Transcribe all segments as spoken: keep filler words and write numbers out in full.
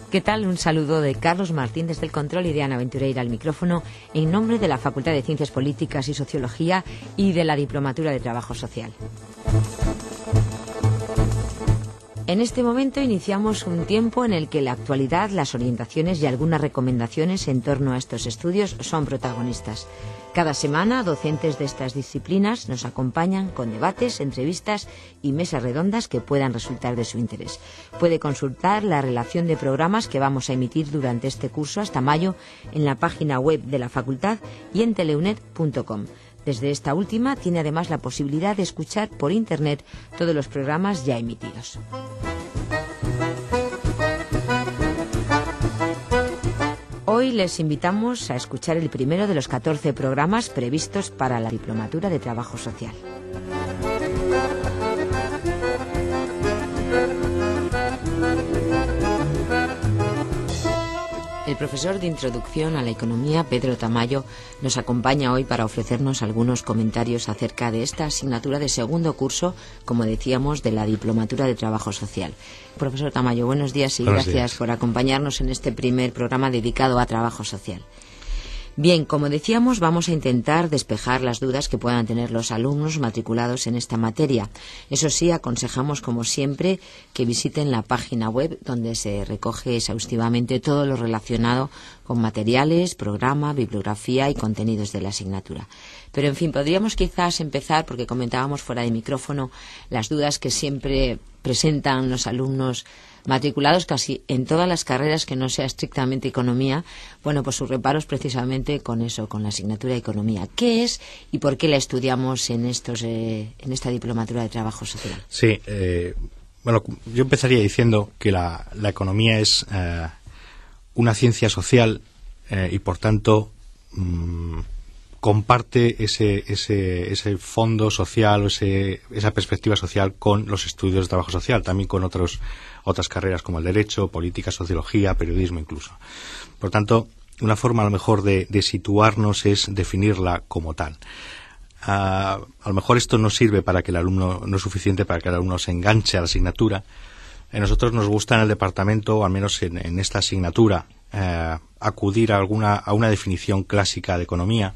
¿Qué tal? Un saludo de Carlos Martín desde el control y de Ana Ventureira al micrófono en nombre de la Facultad de Ciencias Políticas y Sociología y de la Diplomatura de Trabajo Social. En este momento iniciamos un tiempo en el que la actualidad, las orientaciones y algunas recomendaciones en torno a estos estudios son protagonistas. Cada semana, docentes de estas disciplinas nos acompañan con debates, entrevistas y mesas redondas que puedan resultar de su interés. Puede consultar la relación de programas que vamos a emitir durante este curso hasta mayo en la página web de la facultad y en teleunet punto com. Desde esta última tiene además la posibilidad de escuchar por Internet todos los programas ya emitidos. Hoy les invitamos a escuchar el primero de los catorce programas previstos para la Diplomatura de Trabajo Social. El profesor de Introducción a la Economía, Pedro Tamayo, nos acompaña hoy para ofrecernos algunos comentarios acerca de esta asignatura de segundo curso, como decíamos, de la Diplomatura de Trabajo Social. Profesor Tamayo, buenos días y buenos gracias días. por acompañarnos en este primer programa dedicado a trabajo social. Bien, como decíamos, vamos a intentar despejar las dudas que puedan tener los alumnos matriculados en esta materia. Eso sí, aconsejamos, como siempre, que visiten la página web donde se recoge exhaustivamente todo lo relacionado con materiales, programa, bibliografía y contenidos de la asignatura. Pero, en fin, podríamos quizás empezar, porque comentábamos fuera de micrófono, las dudas que siempre presentan los alumnos matriculados casi en todas las carreras que no sea estrictamente economía. Bueno, pues sus reparos precisamente con eso, con la asignatura de economía. ¿Qué es y por qué la estudiamos en estos eh, en esta diplomatura de trabajo social? Sí, eh, bueno, yo empezaría diciendo que la, la economía es eh, una ciencia social eh, y por tanto mmm, comparte ese, ese, ese fondo social o ese, esa perspectiva social con los estudios de trabajo social, también con otros, otras carreras como el derecho, política, sociología, periodismo incluso. Por tanto, una forma a lo mejor de, de situarnos es definirla como tal. Uh, a lo mejor esto no sirve para que el alumno, no es suficiente para que el alumno se enganche a la asignatura. A nosotros nos gusta en el departamento, o al menos en, en esta asignatura, uh, acudir a, alguna, a una definición clásica de economía,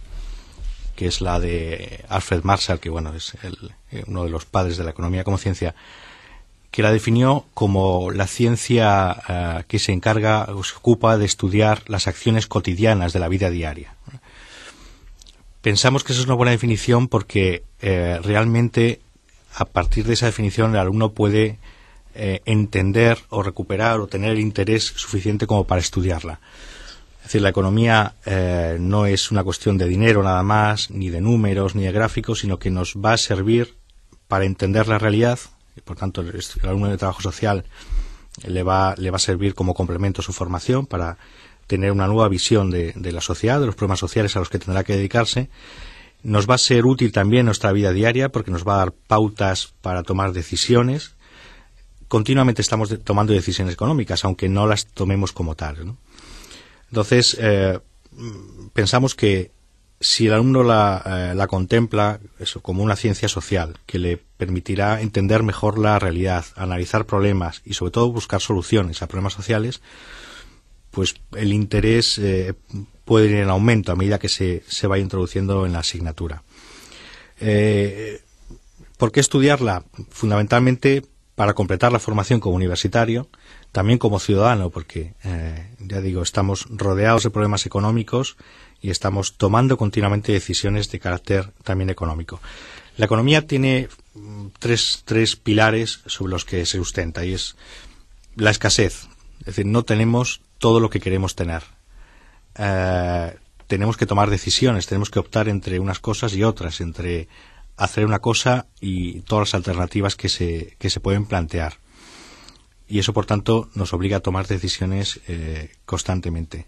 que es la de Alfred Marshall, que bueno es el, uno de los padres de la economía como ciencia, que la definió como la ciencia uh, que se encarga o se ocupa de estudiar las acciones cotidianas de la vida diaria. Pensamos que eso es una buena definición porque eh, realmente a partir de esa definición el alumno puede eh, entender o recuperar o tener el interés suficiente como para estudiarla. Es decir, la economía eh, no es una cuestión de dinero nada más, ni de números, ni de gráficos, sino que nos va a servir para entender la realidad, y por tanto el, el alumno de trabajo social le va, le va a servir como complemento a su formación para tener una nueva visión de, de la sociedad, de los problemas sociales a los que tendrá que dedicarse. Nos va a ser útil también en nuestra vida diaria porque nos va a dar pautas para tomar decisiones. Continuamente estamos de, tomando decisiones económicas, aunque no las tomemos como tal, ¿no? Entonces, eh, pensamos que si el alumno la, eh, la contempla eso, como una ciencia social que le permitirá entender mejor la realidad, analizar problemas y sobre todo buscar soluciones a problemas sociales, pues el interés eh, puede ir en aumento a medida que se, se vaya introduciendo en la asignatura. Eh, ¿Por qué estudiarla? Fundamentalmente para completar la formación como universitario, también como ciudadano, porque, eh, ya digo, estamos rodeados de problemas económicos y estamos tomando continuamente decisiones de carácter también económico. La economía tiene tres, tres pilares sobre los que se sustenta, y es la escasez. Es decir, no tenemos todo lo que queremos tener. Eh, tenemos que tomar decisiones, tenemos que optar entre unas cosas y otras, entre hacer una cosa y todas las alternativas que se, que se pueden plantear. Y eso, por tanto, nos obliga a tomar decisiones eh, constantemente.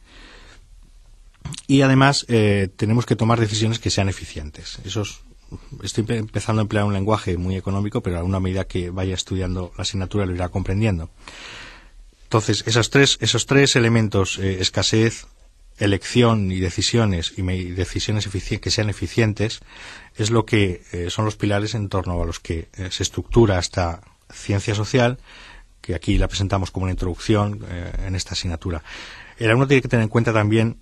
Y además, eh, tenemos que tomar decisiones que sean eficientes. Eso es, estoy empezando a emplear un lenguaje muy económico, pero a una medida que vaya estudiando la asignatura lo irá comprendiendo. Entonces, esos tres, esos tres elementos, eh, escasez, elección y decisiones, y, me, y decisiones efici- que sean eficientes, es lo que eh, son los pilares en torno a los que eh, se estructura esta ciencia social, que aquí la presentamos como una introducción eh, en esta asignatura. El alumno tiene que tener en cuenta también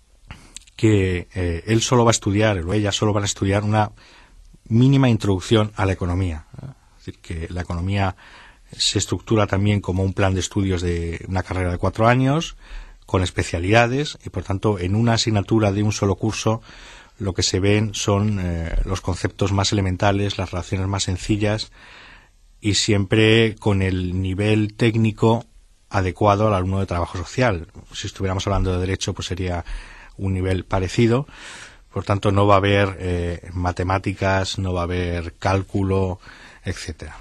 que eh, él solo va a estudiar, o ella solo van a estudiar una mínima introducción a la economía. Es decir, que la economía se estructura también como un plan de estudios de una carrera de cuatro años, con especialidades, y por tanto en una asignatura de un solo curso lo que se ven son eh, los conceptos más elementales, las relaciones más sencillas, y siempre con el nivel técnico adecuado al alumno de trabajo social. Si estuviéramos hablando de derecho, pues sería un nivel parecido. Por tanto, no va a haber eh, matemáticas, no va a haber cálculo, etcétera.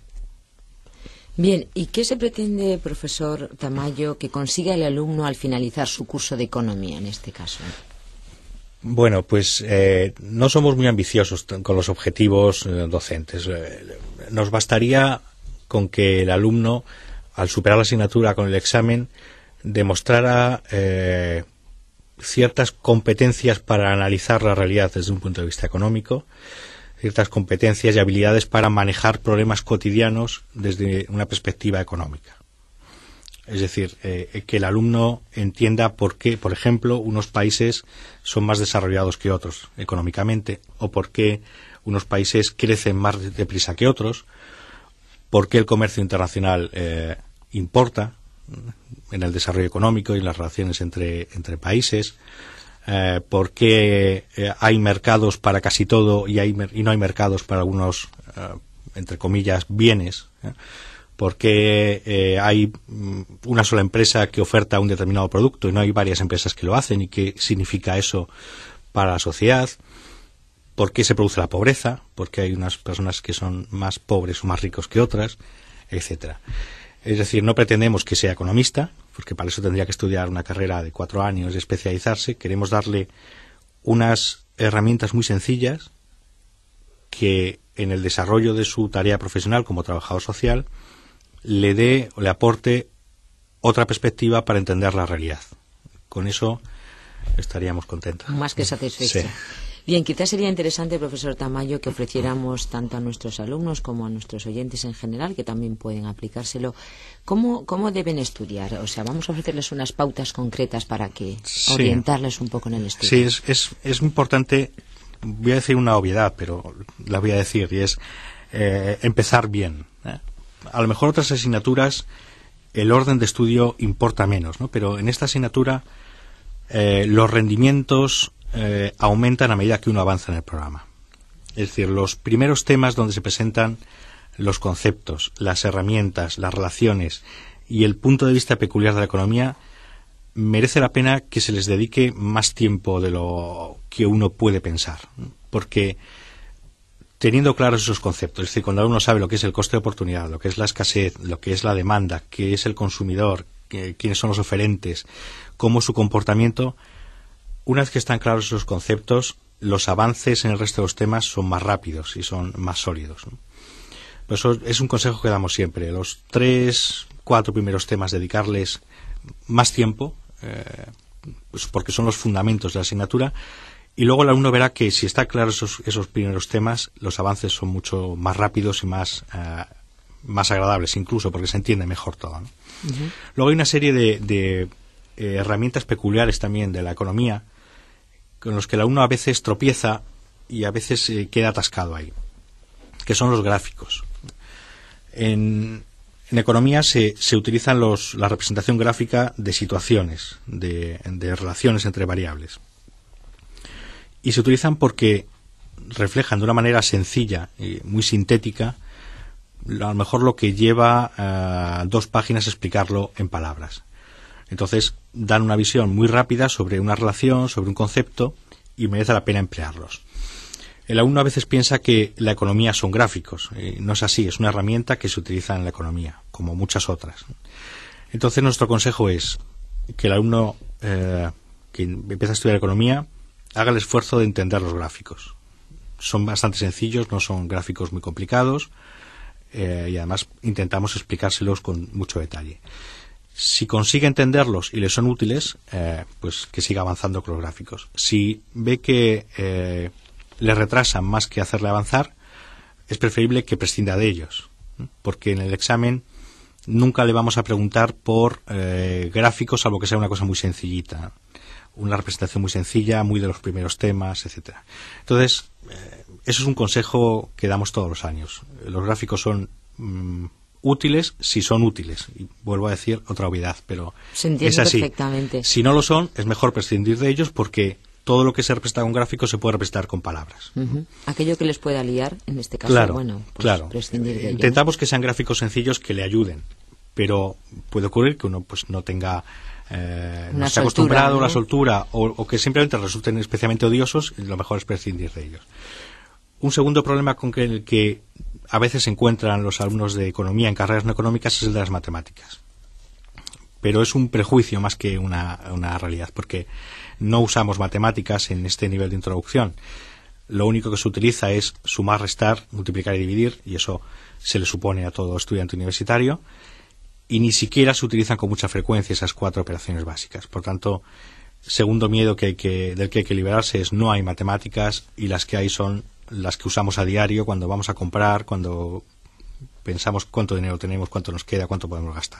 Bien, ¿y qué se pretende, profesor Tamayo, que consiga el alumno al finalizar su curso de economía, en este caso? Bueno, pues eh, no somos muy ambiciosos con los objetivos eh, docentes. Eh, nos bastaría con que el alumno, al superar la asignatura con el examen, demostrara eh, ciertas competencias para analizar la realidad desde un punto de vista económico, ciertas competencias y habilidades para manejar problemas cotidianos desde una perspectiva económica. Es decir, eh, que el alumno entienda por qué, por ejemplo, unos países son más desarrollados que otros económicamente, o por qué unos países crecen más deprisa que otros, por qué el comercio internacional eh, importa en el desarrollo económico y en las relaciones entre, entre países, eh, por qué eh, hay mercados para casi todo y, hay, y no hay mercados para algunos, eh, entre comillas, bienes, ¿eh? por qué eh, hay una sola empresa que oferta un determinado producto y no hay varias empresas que lo hacen, y qué significa eso para la sociedad, por qué se produce la pobreza, por qué hay unas personas que son más pobres o más ricos que otras, etcétera. Es decir, no pretendemos que sea economista, porque para eso tendría que estudiar una carrera de cuatro años y especializarse. Queremos darle unas herramientas muy sencillas que en el desarrollo de su tarea profesional como trabajador social le dé o le aporte otra perspectiva para entender la realidad. Con eso estaríamos contentos. Más que satisfechos. Sí. Bien, quizás sería interesante, profesor Tamayo, que ofreciéramos tanto a nuestros alumnos como a nuestros oyentes en general, que también pueden aplicárselo, cómo, cómo deben estudiar. O sea, vamos a ofrecerles unas pautas concretas para que sí. orientarles un poco en el estudio. Sí, es, es, es importante. Voy a decir una obviedad, pero la voy a decir, y es eh, empezar bien, ¿eh? A lo mejor otras asignaturas el orden de estudio importa menos, ¿no? Pero en esta asignatura eh, los rendimientos eh, aumentan a medida que uno avanza en el programa. Es decir, los primeros temas donde se presentan los conceptos, las herramientas, las relaciones y el punto de vista peculiar de la economía, merece la pena que se les dedique más tiempo de lo que uno puede pensar, porque teniendo claros esos conceptos, es decir, cuando uno sabe lo que es el coste de oportunidad, lo que es la escasez, lo que es la demanda, qué es el consumidor, qué, quiénes son los oferentes, cómo es su comportamiento, una vez que están claros esos conceptos, los avances en el resto de los temas son más rápidos y son más sólidos, ¿no? Por eso es un consejo que damos siempre. Los tres, cuatro primeros temas, dedicarles más tiempo, eh, pues porque son los fundamentos de la asignatura, y luego el alumno verá que si está claro esos, esos primeros temas, los avances son mucho más rápidos y más, eh, más agradables, incluso porque se entiende mejor todo, ¿no? Uh-huh. Luego hay una serie de, de eh, herramientas peculiares también de la economía con los que el alumno a veces tropieza y a veces eh, queda atascado ahí, que son los gráficos. En, en economía se, se utilizan los, la representación gráfica de situaciones, de, de relaciones entre variables. Y se utilizan porque reflejan de una manera sencilla y muy sintética a lo mejor lo que lleva uh, dos páginas explicarlo en palabras. Entonces dan una visión muy rápida sobre una relación, sobre un concepto, y merece la pena emplearlos. El alumno a veces piensa que la economía son gráficos. Eh, no es así, es una herramienta que se utiliza en la economía, como muchas otras. Entonces nuestro consejo es que el alumno eh, que empieza a estudiar economía haga el esfuerzo de entender los gráficos. Son bastante sencillos, no son gráficos muy complicados, eh, y además intentamos explicárselos con mucho detalle. Si consigue entenderlos y le son útiles, eh, pues que siga avanzando con los gráficos. Si ve que eh, le retrasan más que hacerle avanzar, es preferible que prescinda de ellos, porque en el examen nunca le vamos a preguntar por eh, gráficos, salvo que sea una cosa muy sencillita, una representación muy sencilla, muy de los primeros temas, etcétera. Entonces, eh, eso es un consejo que damos todos los años. Los gráficos son mmm, útiles si son útiles. Y vuelvo a decir otra obviedad, pero se entiende es así. Perfectamente. Si no lo son, es mejor prescindir de ellos porque todo lo que se representa con gráficos se puede representar con palabras. Uh-huh. Aquello que les pueda liar, en este caso, claro, bueno, pues claro. prescindir de ellos. Intentamos que sean gráficos sencillos que le ayuden, pero puede ocurrir que uno pues no tenga, eh, no esté acostumbrado a la soltura o, o que simplemente resulten especialmente odiosos, y lo mejor es prescindir de ellos. Un segundo problema con que, el que a veces se encuentran los alumnos de economía en carreras no económicas es el de las matemáticas. Pero es un prejuicio más que una, una realidad, porque no usamos matemáticas en este nivel de introducción. Lo único que se utiliza es sumar, restar, multiplicar y dividir, y eso se le supone a todo estudiante universitario, y ni siquiera se utilizan con mucha frecuencia esas cuatro operaciones básicas. Por tanto, segundo miedo que hay que, del que hay que liberarse es no hay matemáticas, y las que hay son las que usamos a diario cuando vamos a comprar, cuando pensamos cuánto dinero tenemos, cuánto nos queda, cuánto podemos gastar.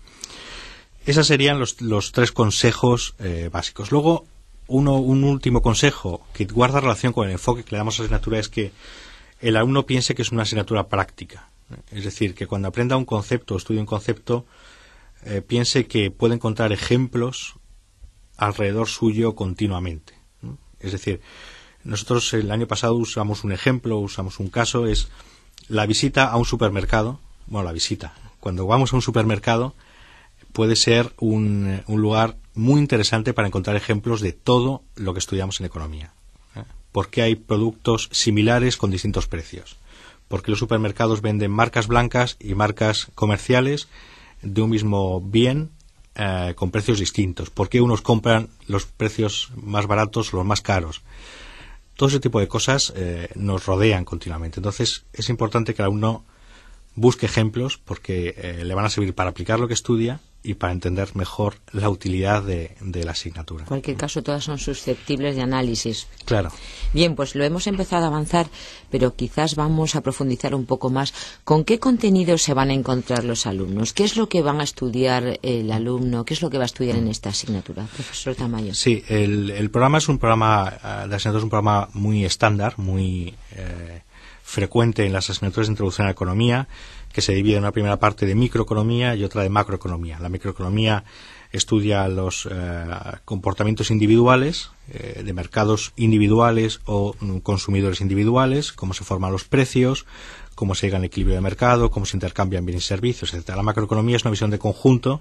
Esos serían los, los tres consejos eh, básicos. Luego, uno, un último consejo que guarda relación con el enfoque que le damos a la asignatura es que el alumno piense que es una asignatura práctica. Es decir, que cuando aprenda un concepto o estudie un concepto, eh, piense que puede encontrar ejemplos alrededor suyo continuamente. Es decir, nosotros el año pasado usamos un ejemplo, usamos un caso, es la visita a un supermercado. Bueno, la visita. Cuando vamos a un supermercado, puede ser un, un lugar muy interesante para encontrar ejemplos de todo lo que estudiamos en economía. ¿Eh? Porque hay productos similares con distintos precios. Porque los supermercados venden marcas blancas y marcas comerciales de un mismo bien eh, con precios distintos. Porque unos compran los precios más baratos o los más caros. Todo ese tipo de cosas eh, nos rodean continuamente. Entonces es importante que el alumno busque ejemplos porque eh, le van a servir para aplicar lo que estudia y para entender mejor la utilidad de, de la asignatura. En cualquier caso, todas son susceptibles de análisis. Claro. Bien, pues lo hemos empezado a avanzar, pero quizás vamos a profundizar un poco más. ¿Con qué contenidos se van a encontrar los alumnos? ¿Qué es lo que van a estudiar el alumno? ¿Qué es lo que va a estudiar en esta asignatura? Profesor Tamayo. Sí, el, el programa es un programa, de asignatura es un programa muy estándar, muy eh, frecuente en las asignaturas de introducción a la economía, que se divide en una primera parte de microeconomía y otra de macroeconomía. La microeconomía estudia los eh, comportamientos individuales, eh, de mercados individuales o mm, consumidores individuales, cómo se forman los precios, cómo se llega al equilibrio de mercado, cómo se intercambian bienes y servicios, etcétera. La macroeconomía es una visión de conjunto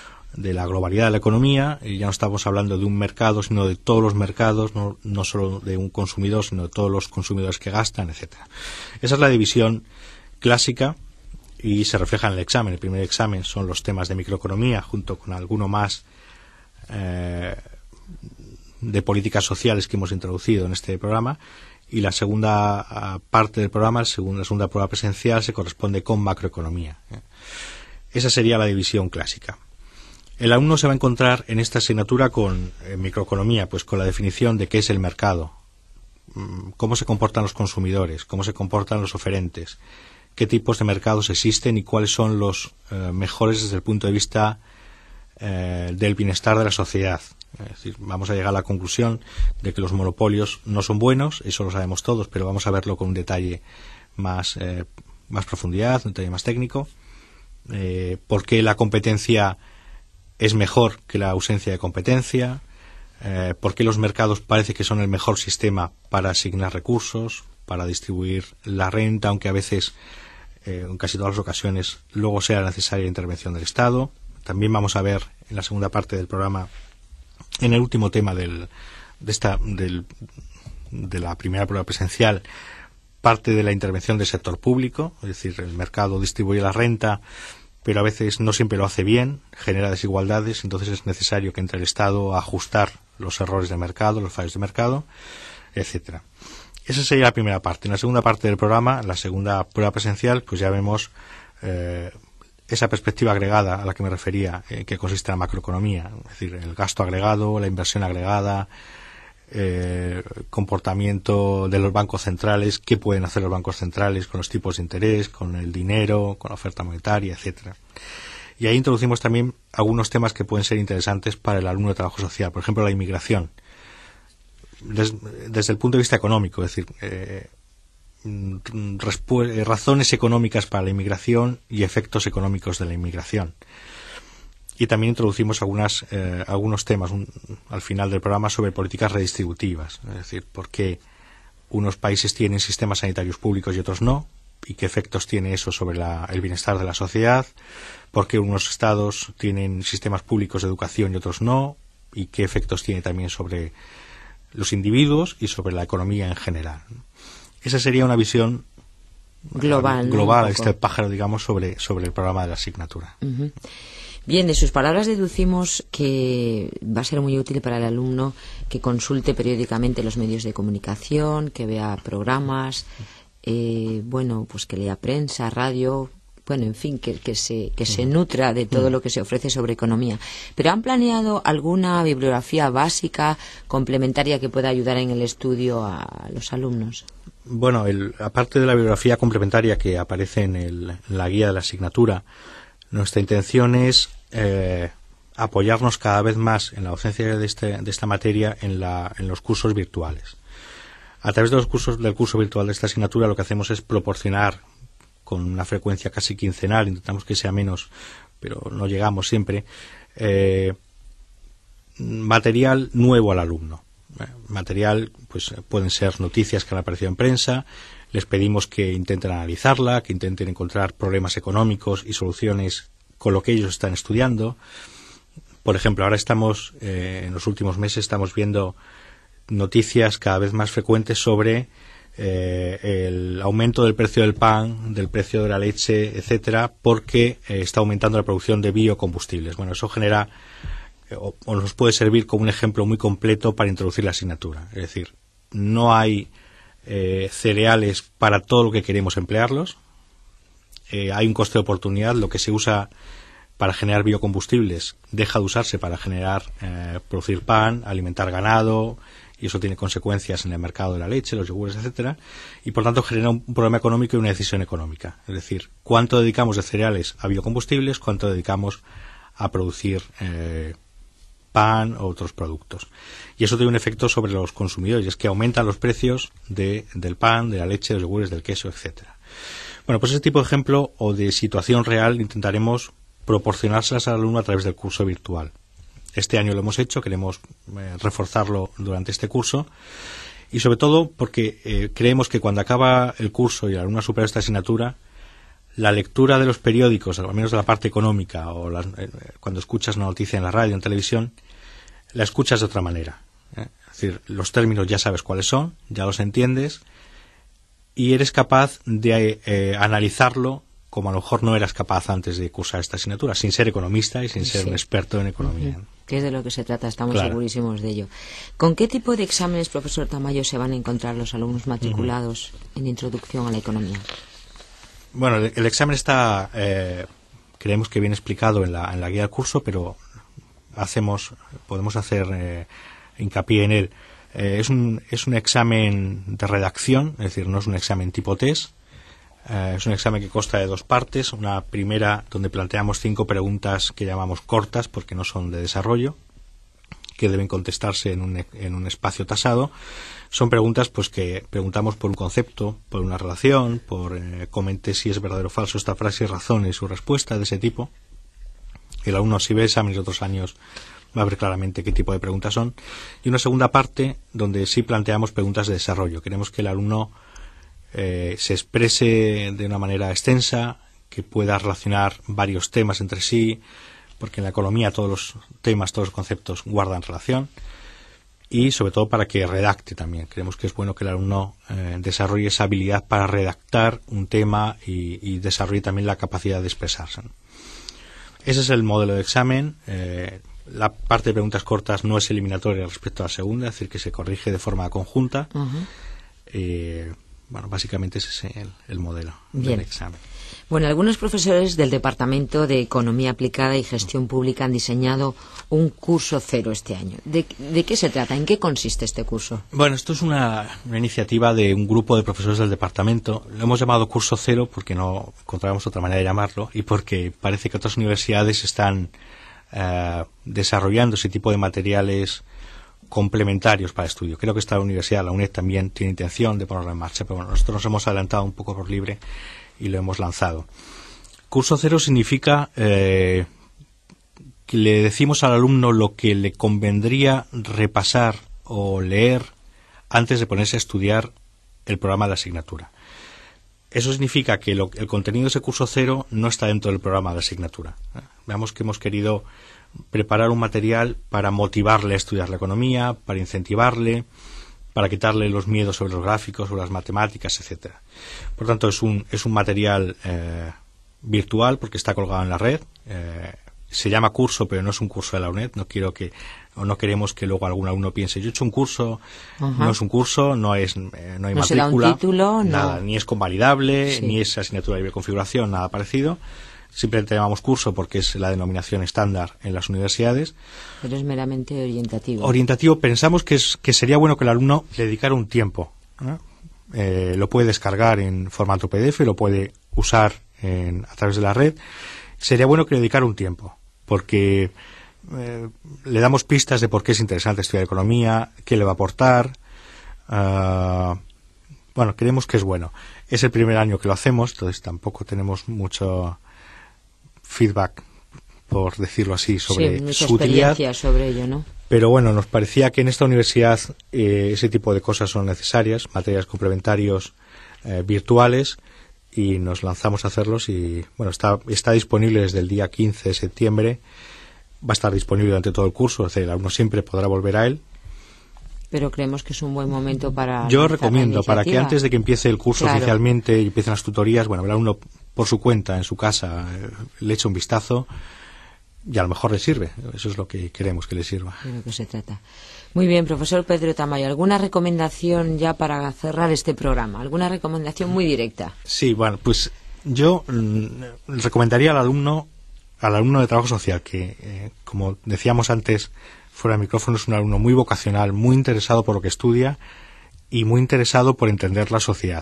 de la globalidad de la economía, y ya no estamos hablando de un mercado, sino de todos los mercados, no, no solo de un consumidor, sino de todos los consumidores que gastan, etcétera. Esa es la división clásica y se refleja en el examen. El primer examen son los temas de microeconomía, junto con alguno más eh, de políticas sociales que hemos introducido en este programa, y la segunda uh, parte del programa, la segunda, la segunda prueba presencial, se corresponde con macroeconomía. Esa sería la división clásica. El alumno se va a encontrar en esta asignatura con eh, microeconomía, pues con la definición de qué es el mercado, cómo se comportan los consumidores, cómo se comportan los oferentes, qué tipos de mercados existen y cuáles son los eh, mejores desde el punto de vista eh, del bienestar de la sociedad. Es decir, vamos a llegar a la conclusión de que los monopolios no son buenos, eso lo sabemos todos, pero vamos a verlo con un detalle más, eh, más profundidad, un detalle más técnico. Eh, ¿Por qué la competencia es mejor que la ausencia de competencia? Eh, ¿Por qué los mercados parece que son el mejor sistema para asignar recursos, para distribuir la renta, aunque a veces, eh, en casi todas las ocasiones, luego sea necesaria la intervención del Estado? También vamos a ver en la segunda parte del programa, en el último tema del, de, esta, del, de la primera prueba presencial, parte de la intervención del sector público, es decir, el mercado distribuye la renta, pero a veces no siempre lo hace bien, genera desigualdades, entonces es necesario que entre el Estado a ajustar los errores de mercado, los fallos de mercado, etcétera. Esa sería la primera parte. En la segunda parte del programa, la segunda prueba presencial, pues ya vemos eh, esa perspectiva agregada a la que me refería, eh, que consiste en la macroeconomía, es decir, el gasto agregado, la inversión agregada, eh, comportamiento de los bancos centrales, qué pueden hacer los bancos centrales con los tipos de interés, con el dinero, con la oferta monetaria, etcétera. Y ahí introducimos también algunos temas que pueden ser interesantes para el alumno de trabajo social, por ejemplo, la inmigración. Des, desde el punto de vista económico, es decir, eh, razones económicas para la inmigración y efectos económicos de la inmigración. Y también introducimos algunas, eh, algunos temas un, al final del programa sobre políticas redistributivas, es decir, por qué unos países tienen sistemas sanitarios públicos y otros no, y qué efectos tiene eso sobre la, el bienestar de la sociedad, por qué unos estados tienen sistemas públicos de educación y otros no, y qué efectos tiene también sobre los individuos y sobre la economía en general. Esa sería una visión global, uh, global, ¿no? este pájaro, digamos, sobre, sobre el programa de la asignatura. Uh-huh. Bien, de sus palabras deducimos que va a ser muy útil para el alumno que consulte periódicamente los medios de comunicación, que vea programas, eh, bueno, pues que lea prensa, radio, bueno, en fin, que, que, se, que se nutra de todo lo que se ofrece sobre economía. ¿Pero han planeado alguna bibliografía básica, complementaria, que pueda ayudar en el estudio a los alumnos? Bueno, el, aparte de la bibliografía complementaria que aparece en, el, en la guía de la asignatura, nuestra intención es eh, apoyarnos cada vez más en la docencia de, este, de esta materia en, la, en los cursos virtuales. A través de los cursos del curso virtual de esta asignatura lo que hacemos es proporcionar con una frecuencia casi quincenal, intentamos que sea menos, pero no llegamos siempre, eh, material nuevo al alumno. Eh, material, pues pueden ser noticias que han aparecido en prensa, les pedimos que intenten analizarla, que intenten encontrar problemas económicos y soluciones con lo que ellos están estudiando. Por ejemplo, ahora estamos, eh, en los últimos meses, estamos viendo noticias cada vez más frecuentes sobre eh, el aumento del precio del pan, del precio de la leche, etcétera, porque eh, está aumentando la producción de biocombustibles. Bueno, eso genera eh, o, o nos puede servir como un ejemplo muy completo para introducir la asignatura. Es decir, no hay eh, cereales para todo lo que queremos emplearlos. Eh, hay un coste de oportunidad. Lo que se usa para generar biocombustibles deja de usarse para generar, eh, producir pan, alimentar ganado, y eso tiene consecuencias en el mercado de la leche, los yogures, etcétera, y por tanto genera un problema económico y una decisión económica. Es decir, cuánto dedicamos de cereales a biocombustibles, cuánto dedicamos a producir eh, pan o otros productos. Y eso tiene un efecto sobre los consumidores, y es que aumentan los precios de, del pan, de la leche, de los yogures, del queso, etcétera. Bueno, pues ese tipo de ejemplo o de situación real intentaremos proporcionárselas al alumno a través del curso virtual. Este año lo hemos hecho, queremos eh, reforzarlo durante este curso, y sobre todo porque eh, creemos que cuando acaba el curso y el alumno ha superado esta asignatura, la lectura de los periódicos, al menos de la parte económica, o las, eh, cuando escuchas una noticia en la radio, en televisión, la escuchas de otra manera. ¿eh? Es decir, los términos ya sabes cuáles son, ya los entiendes, y eres capaz de eh, analizarlo como a lo mejor no eras capaz antes de cursar esta asignatura, sin ser economista y sin ser sí. un experto en economía. Uh-huh. Que es de lo que se trata, estamos claro. segurísimos de ello. ¿Con qué tipo de exámenes, profesor Tamayo, se van a encontrar los alumnos matriculados uh-huh. en Introducción a la Economía? Bueno, el, el examen está, eh, creemos que bien explicado en la, en la guía del curso, pero hacemos, podemos hacer eh, hincapié en él. Eh, es, un, es un examen de redacción, es decir, no es un examen tipo test. Eh, es un examen que consta de dos partes. Una primera donde planteamos cinco preguntas que llamamos cortas porque no son de desarrollo, que deben contestarse en un, en un espacio tasado. Son preguntas pues que preguntamos por un concepto, por una relación, por eh, comente si es verdadero o falso esta frase y razone su respuesta, de ese tipo. El alumno, si ve exámenes de otros años, va a ver claramente qué tipo de preguntas son. Y una segunda parte donde sí planteamos preguntas de desarrollo. Queremos que el alumno Eh, se exprese de una manera extensa, que pueda relacionar varios temas entre sí, porque en la economía todos los temas, todos los conceptos guardan relación, y sobre todo para que redacte también. Creemos que es bueno que el alumno eh, desarrolle esa habilidad para redactar un tema y, y desarrolle también la capacidad de expresarse. Ese es el modelo de examen. Eh, la parte de preguntas cortas no es eliminatoria respecto a la segunda, es decir, que se corrige de forma conjunta. Uh-huh. eh, bueno, básicamente ese es el, el modelo Bien. del examen. Bueno, algunos profesores del Departamento de Economía Aplicada y Gestión Pública han diseñado un curso cero este año. ¿De, de qué se trata? ¿En qué consiste este curso? Bueno, esto es una, una iniciativa de un grupo de profesores del departamento. Lo hemos llamado curso cero porque no encontrábamos otra manera de llamarlo y porque parece que otras universidades están eh, desarrollando ese tipo de materiales complementarios para estudio. Creo que esta universidad, la UNED, también tiene intención de ponerlo en marcha, pero bueno, nosotros nos hemos adelantado un poco por libre y lo hemos lanzado. Curso cero significa eh, que le decimos al alumno lo que le convendría repasar o leer antes de ponerse a estudiar el programa de la asignatura. Eso significa que lo, el contenido de ese curso cero no está dentro del programa de la asignatura. Veamos que hemos querido preparar un material para motivarle a estudiar la economía, para incentivarle, para quitarle los miedos sobre los gráficos, sobre las matemáticas, etcétera. Por tanto, es un, es un material eh, virtual porque está colgado en la red. Eh, se llama curso, pero no es un curso de la UNED. No quiero que, o no queremos que luego algún alumno piense, yo he hecho un curso, uh-huh. No es un curso, no es, eh, no hay no matrícula, será un título, nada, no. Ni es convalidable, Sí. ni es asignatura de libre configuración, nada parecido. Simplemente llamamos curso porque es la denominación estándar en las universidades. Pero es meramente orientativo. Orientativo, pensamos que, es, que sería bueno que el alumno le dedicara un tiempo, ¿no? Eh, lo puede descargar en formato P D F, lo puede usar en, a través de la red. Sería bueno que le dedicara un tiempo, porque eh, le damos pistas de por qué es interesante estudiar economía, qué le va a aportar. Uh, bueno, creemos que es bueno. Es el primer año que lo hacemos, entonces tampoco tenemos mucho feedback, por decirlo así, sobre sí, mucha su utilidad. experiencia sobre ello, ¿no? Pero bueno, nos parecía que en esta universidad eh, ese tipo de cosas son necesarias, materiales complementarios eh, virtuales, y nos lanzamos a hacerlos y bueno, está, está disponible desde el día quince de septiembre, va a estar disponible durante todo el curso, es decir, el alumno siempre podrá volver a él. Pero creemos que es un buen momento para... Yo recomiendo, para que antes de que empiece el curso claro. oficialmente y empiecen las tutorías, bueno, el alumno por su cuenta, en su casa, eh, le eche un vistazo y a lo mejor le sirve. Eso es lo que queremos que le sirva. De lo que se trata. Muy bien, profesor Pedro Tamayo, ¿alguna recomendación ya para cerrar este programa? ¿Alguna recomendación muy directa? Sí, bueno, pues yo mm, recomendaría al alumno, al alumno de trabajo social, que, eh, como decíamos antes, fuera de micrófono, es un alumno muy vocacional, muy interesado por lo que estudia y muy interesado por entender la sociedad.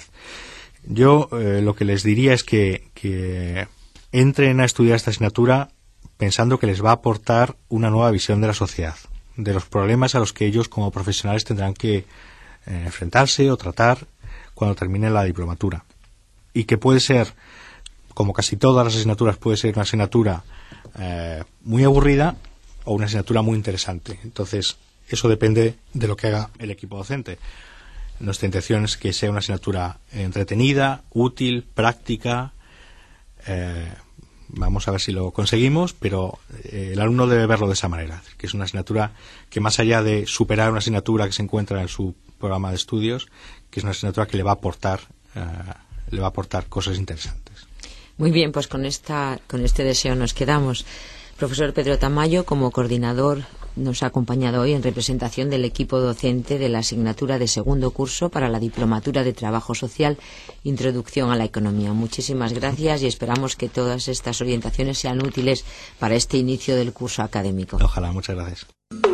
Yo eh, lo que les diría es que, que entren a estudiar esta asignatura pensando que les va a aportar una nueva visión de la sociedad, de los problemas a los que ellos como profesionales tendrán que eh, enfrentarse o tratar cuando terminen la diplomatura. Y que puede ser, como casi todas las asignaturas, puede ser una asignatura eh, muy aburrida o una asignatura muy interesante. Entonces, eso depende de lo que haga el equipo docente. Nuestra intención es que sea una asignatura entretenida, útil, práctica. Eh, vamos a ver si lo conseguimos, pero eh, el alumno debe verlo de esa manera, que es una asignatura que, más allá de superar una asignatura que se encuentra en su programa de estudios, que es una asignatura que le va a aportar, eh, le va a aportar cosas interesantes. Muy bien, pues con esta, con este deseo nos quedamos. Profesor Pedro Tamayo, como coordinador, nos ha acompañado hoy en representación del equipo docente de la asignatura de segundo curso para la Diplomatura de Trabajo Social, Introducción a la Economía. Muchísimas gracias y esperamos que todas estas orientaciones sean útiles para este inicio del curso académico. Ojalá, muchas gracias.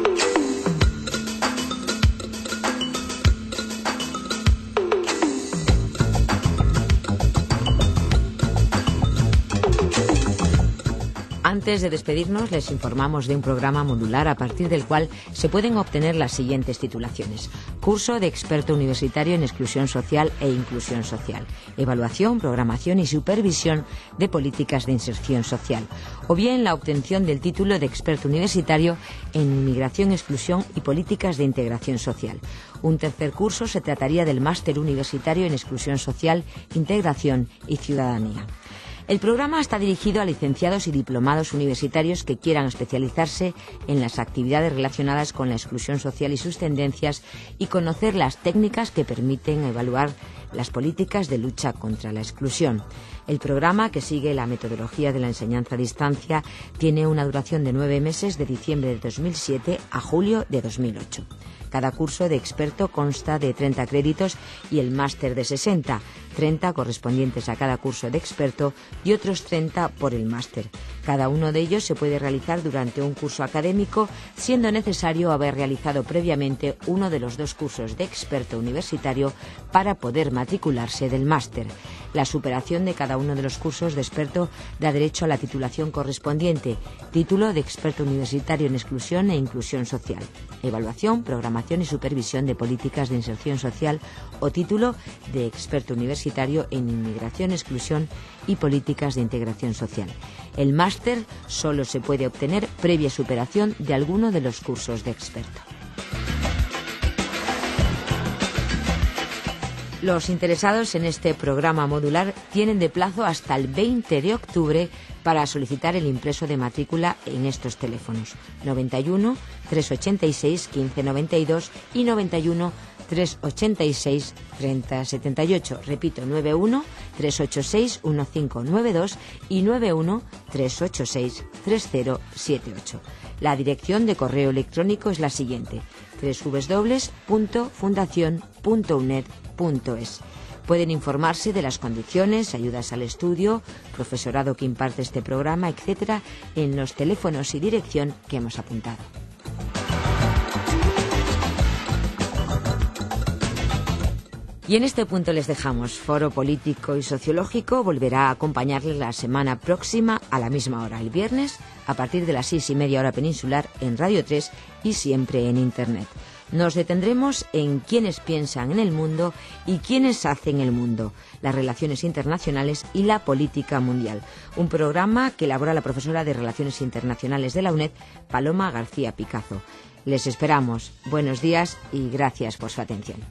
Antes de despedirnos, les informamos de un programa modular a partir del cual se pueden obtener las siguientes titulaciones: curso de experto universitario en exclusión social e inclusión social, evaluación, programación y supervisión de políticas de inserción social, o bien la obtención del título de experto universitario en inmigración, exclusión y políticas de integración social. Un tercer curso se trataría del máster universitario en exclusión social, integración y ciudadanía. El programa está dirigido a licenciados y diplomados universitarios que quieran especializarse en las actividades relacionadas con la exclusión social y sus tendencias y conocer las técnicas que permiten evaluar las políticas de lucha contra la exclusión. El programa, que sigue la metodología de la enseñanza a distancia, tiene una duración de nueve meses, de diciembre de dos mil siete a julio de dos mil ocho. Cada curso de experto consta de treinta créditos y el máster de sesenta, treinta correspondientes a cada curso de experto y otros treinta por el máster. Cada uno de ellos se puede realizar durante un curso académico, siendo necesario haber realizado previamente uno de los dos cursos de experto universitario para poder matricularse del máster. La superación de cada uno de los cursos de experto da derecho a la titulación correspondiente, título de experto universitario en exclusión e inclusión social, evaluación, programación y supervisión de políticas de inserción social o título de experto universitario en inmigración, exclusión y políticas de integración social. El máster solo se puede obtener previa superación de alguno de los cursos de experto. Los interesados en este programa modular tienen de plazo hasta el veinte de octubre para solicitar el impreso de matrícula en estos teléfonos noventa y uno, trescientos ochenta y seis, quince noventa y dos y noventa y uno, trescientos ochenta y seis, treinta setenta y ocho. Repito, noventa y uno, trescientos ochenta y seis, quince noventa y dos y noventa y uno, trescientos ochenta y seis, treinta setenta y ocho. La dirección de correo electrónico es la siguiente: doble u doble u doble u punto fundación punto u n e d punto es. Pueden informarse de las condiciones, ayudas al estudio, profesorado que imparte este programa, etcétera, en los teléfonos y dirección que hemos apuntado. Y en este punto les dejamos. Foro Político y Sociológico volverá a acompañarles la semana próxima a la misma hora, el viernes, a partir de las seis y media hora peninsular en Radio tres y siempre en Internet. Nos detendremos en quiénes piensan en el mundo y quiénes hacen el mundo, las relaciones internacionales y la política mundial. Un programa que elabora la profesora de Relaciones Internacionales de la U N E D, Paloma García Picazo. Les esperamos. Buenos días y gracias por su atención.